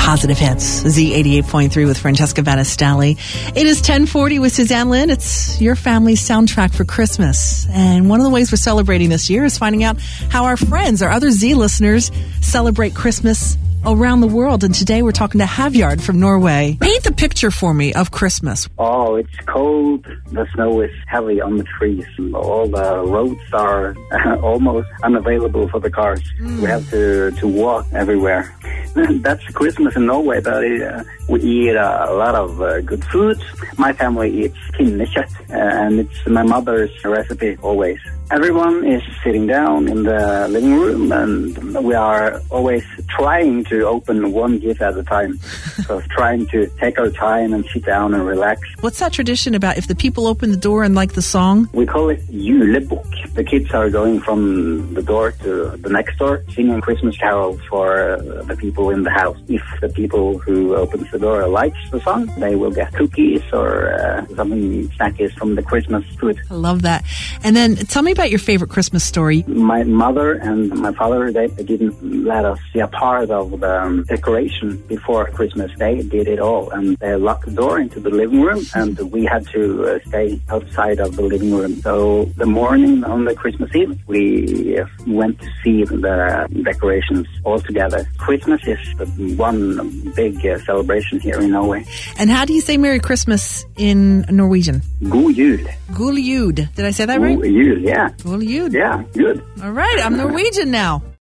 Positive Hits, Z88.3 with Francesca Battistali. It is 10:40 with Suzanne Lynn. It's your family's soundtrack for Christmas. And one of the ways we're celebrating this year is finding out how our friends, our other Z listeners, celebrate Christmas around the world. And today we're talking to Havyard from Norway. Paint the picture for me of Christmas. Oh, it's cold. The snow is heavy on the trees. All the roads are almost unavailable for the cars. We have to walk everywhere. That's Christmas in Norway. We eat a lot of good food. My family eats pinnekjøtt, and it's my mother's recipe always. Everyone is sitting down in the living room, and we are always trying to open one gift at a time. So trying to take our time and sit down and relax. What's that tradition about if the people open the door and like the song? We call it julebukk. The kids are going from the door to the next door, singing Christmas carols for the people in the house. If the people who opens the door likes the song, they will get cookies or something snackies from the Christmas food. I love that. And then tell me about your favorite Christmas story. My mother and my father, they didn't let us be a part of the decoration before Christmas. They did it all, and they locked the door into the living room, and we had to stay outside of the living room. So the morning on the Christmas Eve, we went to see the decorations all together. Christmas is the one big celebration here in Norway. And how do you say Merry Christmas in Norwegian? God jul. God jul. Did I say that right? God jul, yeah. God jul. Yeah, good. All right, I'm Norwegian now.